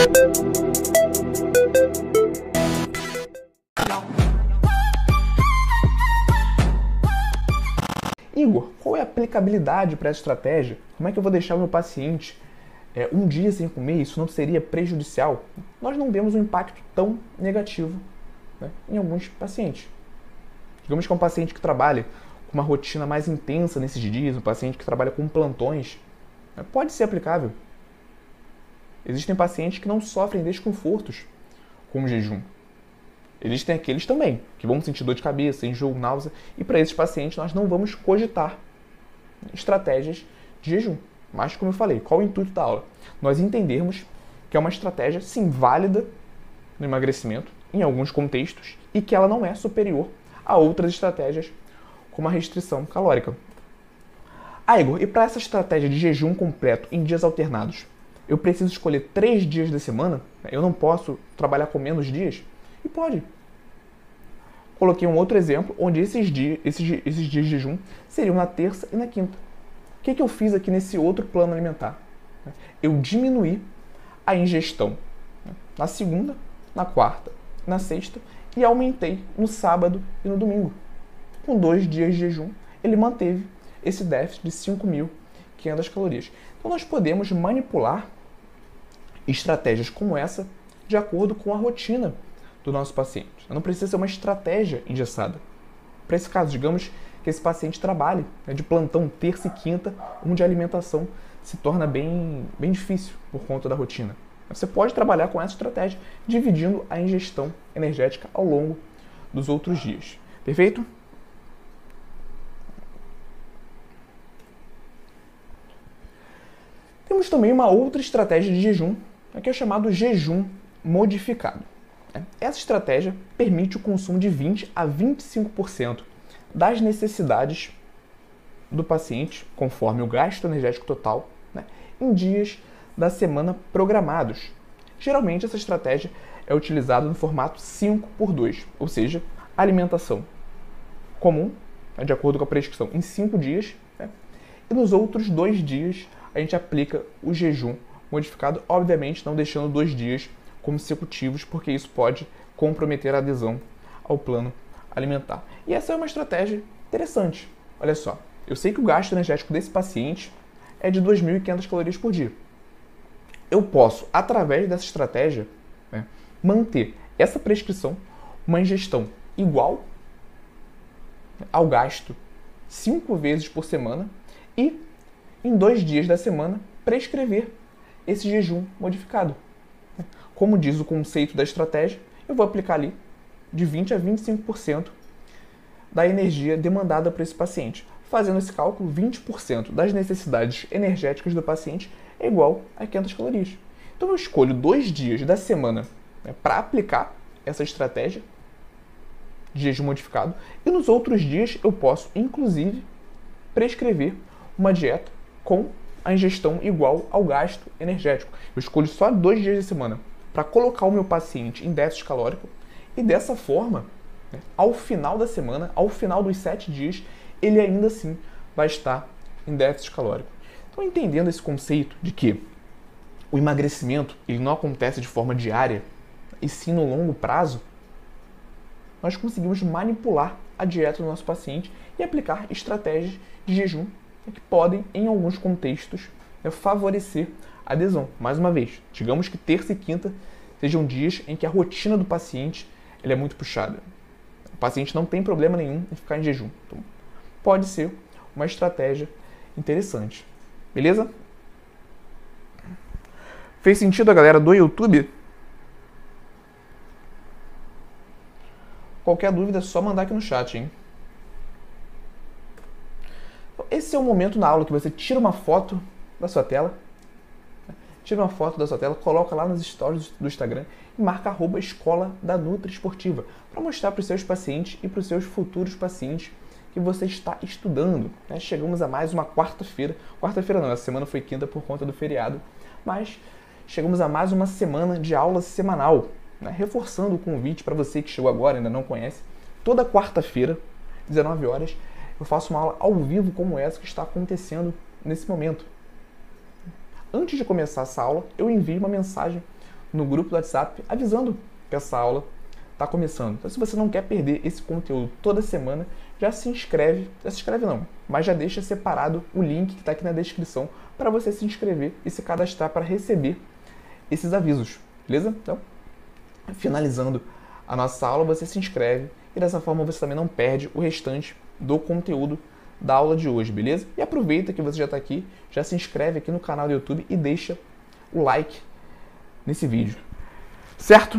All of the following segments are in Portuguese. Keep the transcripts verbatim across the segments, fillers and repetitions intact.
Igor, qual é a aplicabilidade para essa estratégia? Como é que eu vou deixar o meu paciente é, um dia sem comer? Isso não seria prejudicial? Nós não vemos um impacto tão negativo, né, em alguns pacientes. Digamos que é um paciente que trabalha com uma rotina mais intensa nesses dias, um paciente que trabalha com plantões, né, pode ser aplicável. Existem pacientes que não sofrem desconfortos com o jejum. Existem aqueles também, que vão sentir dor de cabeça, enjoo, náusea, e para esses pacientes nós não vamos cogitar estratégias de jejum. Mas, como eu falei, qual o intuito da aula? Nós entendermos que é uma estratégia, sim, válida no emagrecimento, em alguns contextos, e que ela não é superior a outras estratégias, como a restrição calórica. Ah, Igor, e para essa estratégia de jejum completo em dias alternados, eu preciso escolher três dias da semana? Eu não posso trabalhar com menos dias? E pode. Coloquei um outro exemplo, onde esses dias, esses, esses dias de jejum seriam na terça e na quinta. O que, que eu fiz aqui nesse outro plano alimentar? Eu diminuí a ingestão na segunda, na quarta, na sexta e aumentei no sábado e no domingo. Com dois dias de jejum, ele manteve esse déficit de cinco mil e quinhentas calorias. Então nós podemos manipular estratégias como essa de acordo com a rotina do nosso paciente. Não precisa ser uma estratégia engessada. Para esse caso, digamos que esse paciente trabalhe, né, de plantão terça e quinta, onde a alimentação se torna bem, bem difícil por conta da rotina. Você pode trabalhar com essa estratégia, dividindo a ingestão energética ao longo dos outros dias. Perfeito? Temos também uma outra estratégia de jejum, que é chamado jejum modificado. Essa estratégia permite o consumo de vinte a vinte e cinco por cento das necessidades do paciente, conforme o gasto energético total, né, em dias da semana programados. Geralmente essa estratégia é utilizada no formato cinco por dois, ou seja, alimentação comum, né, de acordo com a prescrição, em cinco dias, né, e nos outros dois dias a gente aplica o jejum modificado, obviamente não deixando dois dias consecutivos, porque isso pode comprometer a adesão ao plano alimentar. E essa é uma estratégia interessante. Olha só, eu sei que o gasto energético desse paciente é de duas mil e quinhentas calorias por dia. Eu posso, através dessa estratégia, né, manter essa prescrição, uma ingestão igual ao gasto cinco vezes por semana e, em dois dias da semana, prescrever esse jejum modificado. Como diz o conceito da estratégia, eu vou aplicar ali de vinte a vinte e cinco por cento da energia demandada para esse paciente. Fazendo esse cálculo, vinte por cento das necessidades energéticas do paciente é igual a quinhentas calorias. Então eu escolho dois dias da semana, né, para aplicar essa estratégia de jejum modificado, e nos outros dias eu posso, inclusive, prescrever uma dieta com a ingestão igual ao gasto energético. Eu escolho só dois dias da semana para colocar o meu paciente em déficit calórico e dessa forma, né, ao final da semana, ao final dos sete dias, ele ainda assim vai estar em déficit calórico. Então, entendendo esse conceito de que o emagrecimento ele não acontece de forma diária, e sim no longo prazo, nós conseguimos manipular a dieta do nosso paciente e aplicar estratégias de jejum que podem, em alguns contextos, favorecer a adesão. Mais uma vez, digamos que terça e quinta sejam dias em que a rotina do paciente ele é muito puxada. O paciente não tem problema nenhum em ficar em jejum. Então, pode ser uma estratégia interessante. Beleza? Fez sentido a galera do YouTube? Qualquer dúvida é só mandar aqui no chat, hein? Esse é o momento na aula que você tira uma foto da sua tela, tira uma foto da sua tela, coloca lá nos stories do Instagram e marca arroba Escola da Nutri Esportiva para mostrar para os seus pacientes e para os seus futuros pacientes que você está estudando. Né? Chegamos a mais uma quarta-feira, quarta-feira não, essa semana foi quinta por conta do feriado, mas chegamos a mais uma semana de aula semanal, né? Reforçando o convite para você que chegou agora e ainda não conhece, toda quarta-feira, dezenove horas, eu faço uma aula ao vivo como essa que está acontecendo nesse momento. Antes de começar essa aula, eu envio uma mensagem no grupo do WhatsApp avisando que essa aula está começando. Então, se você não quer perder esse conteúdo toda semana, já se inscreve, já se inscreve não, mas já deixa separado o link que está aqui na descrição para você se inscrever e se cadastrar para receber esses avisos, beleza? Então, finalizando a nossa aula, você se inscreve e dessa forma você também não perde o restante do conteúdo da aula de hoje, beleza? E aproveita que você já está aqui, já se inscreve aqui no canal do YouTube e deixa o like nesse vídeo, certo?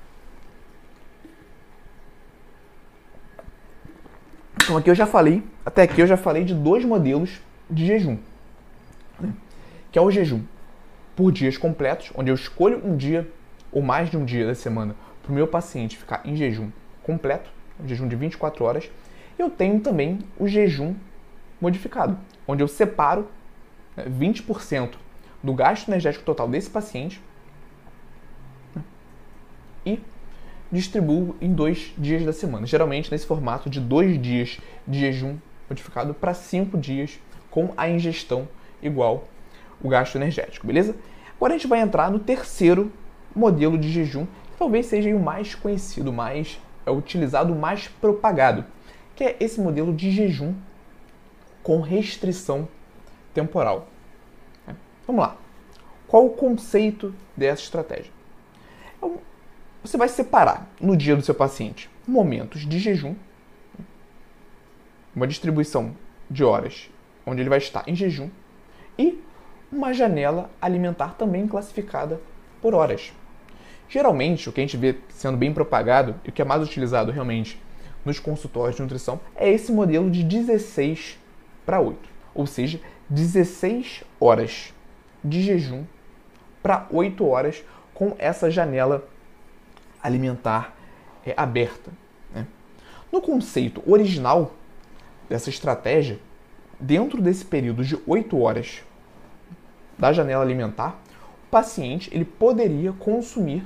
Então aqui eu já falei, até aqui eu já falei de dois modelos de jejum, né? Que é o jejum por dias completos, onde eu escolho um dia ou mais de um dia da semana para o meu paciente ficar em jejum completo, um jejum de vinte e quatro horas. Eu tenho também o jejum modificado, onde eu separo, né, vinte por cento do gasto energético total desse paciente, né, e distribuo em dois dias da semana, geralmente nesse formato de dois dias de jejum modificado para cinco dias com a ingestão igual o gasto energético, beleza? Agora a gente vai entrar no terceiro modelo de jejum, que talvez seja o mais conhecido, mais é utilizado, mais propagado, que é esse modelo de jejum com restrição temporal. Vamos lá. Qual o conceito dessa estratégia? Você vai separar no dia do seu paciente momentos de jejum, uma distribuição de horas onde ele vai estar em jejum e uma janela alimentar também classificada por horas. Geralmente, o que a gente vê sendo bem propagado e o que é mais utilizado realmente nos consultórios de nutrição é esse modelo de dezesseis para oito, ou seja, dezesseis horas de jejum para oito horas com essa janela alimentar é, aberta, né? No conceito original dessa estratégia, dentro desse período de oito horas da janela alimentar, o paciente ele poderia consumir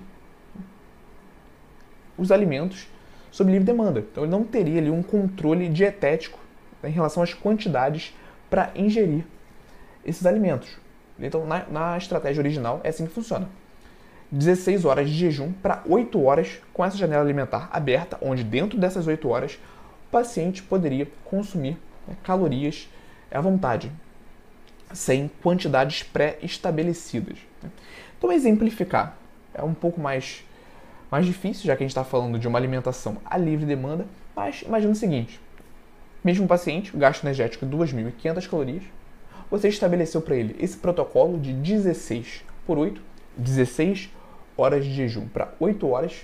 os alimentos sob livre demanda. Então ele não teria ali um controle dietético, né, em relação às quantidades para ingerir esses alimentos. Então na, na estratégia original é assim que funciona. dezesseis horas de jejum para oito horas com essa janela alimentar aberta, onde dentro dessas oito horas o paciente poderia consumir, né, calorias à vontade, sem quantidades pré-estabelecidas. Então, exemplificar é um pouco mais, mais difícil, já que a gente está falando de uma alimentação a livre demanda, mas imagina o seguinte: mesmo paciente, o gasto energético de duas mil e quinhentas calorias, você estabeleceu para ele esse protocolo de dezesseis por oito, dezesseis horas de jejum para oito horas,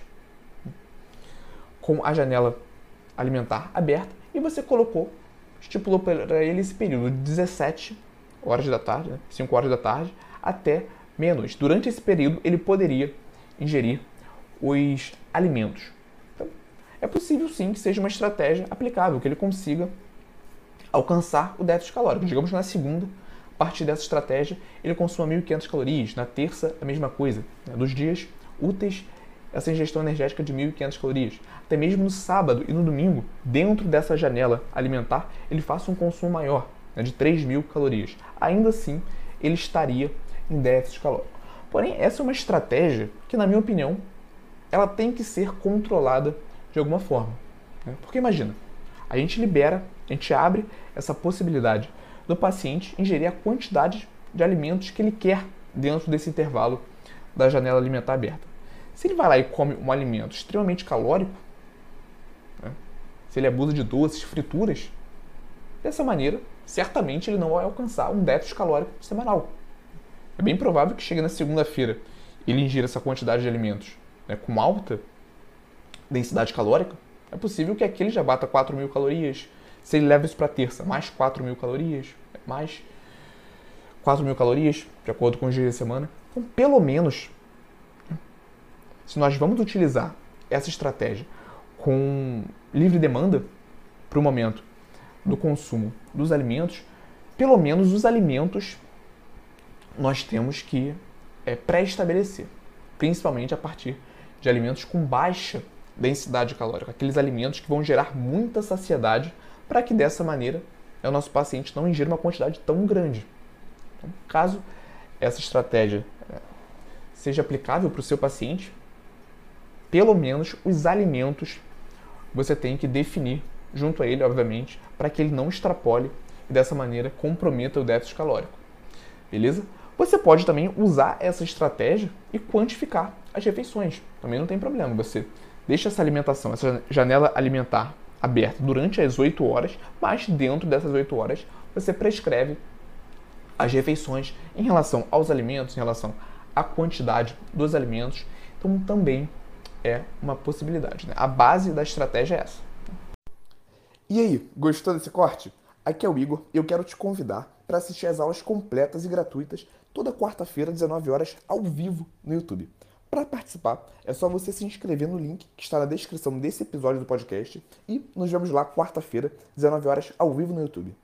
com a janela alimentar aberta, e você colocou, estipulou para ele esse período de dezessete horas da tarde, né, cinco horas da tarde, até meia-noite. Durante esse período, ele poderia ingerir os alimentos. Então, é possível sim que seja uma estratégia aplicável, que ele consiga alcançar o déficit calórico. Digamos que na segunda, a partir dessa estratégia, ele consuma mil e quinhentas calorias. Na terça, a mesma coisa. Né? Dos dias úteis, essa ingestão energética de mil e quinhentas calorias. Até mesmo no sábado e no domingo, dentro dessa janela alimentar, ele faça um consumo maior, né, de três mil calorias. Ainda assim, ele estaria em déficit calórico. Porém, essa é uma estratégia que, na minha opinião, ela tem que ser controlada de alguma forma. Né? Porque imagina, a gente libera, a gente abre essa possibilidade do paciente ingerir a quantidade de alimentos que ele quer dentro desse intervalo da janela alimentar aberta. Se ele vai lá e come um alimento extremamente calórico, né, se ele abusa de doces, frituras, dessa maneira, certamente ele não vai alcançar um déficit calórico semanal. É bem provável que chegue na segunda-feira e ele ingira essa quantidade de alimentos, né, com alta densidade calórica. É possível que aqui ele já bata quatro mil calorias. Se ele leva isso para terça, mais quatro mil calorias, mais quatro mil calorias, de acordo com os dias da semana. Então, pelo menos, se nós vamos utilizar essa estratégia com livre demanda para o momento do consumo dos alimentos, pelo menos os alimentos nós temos que é, pré-estabelecer, principalmente a partir de alimentos com baixa densidade calórica, aqueles alimentos que vão gerar muita saciedade, para que dessa maneira o nosso paciente não ingira uma quantidade tão grande. Então, caso essa estratégia seja aplicável para o seu paciente, pelo menos os alimentos você tem que definir junto a ele, obviamente, para que ele não extrapole e dessa maneira comprometa o déficit calórico. Beleza? Você pode também usar essa estratégia e quantificar as refeições. Também não tem problema. Você deixa essa alimentação, essa janela alimentar aberta durante as oito horas, mas dentro dessas oito horas você prescreve as refeições em relação aos alimentos, em relação à quantidade dos alimentos. Então também é uma possibilidade, né? A base da estratégia é essa. E aí, gostou desse corte? Aqui é o Igor e eu quero te convidar para assistir às aulas completas e gratuitas toda quarta-feira, às dezenove horas, ao vivo no YouTube. Para participar, é só você se inscrever no link que está na descrição desse episódio do podcast e nos vemos lá quarta-feira, dezenove horas, ao vivo no YouTube.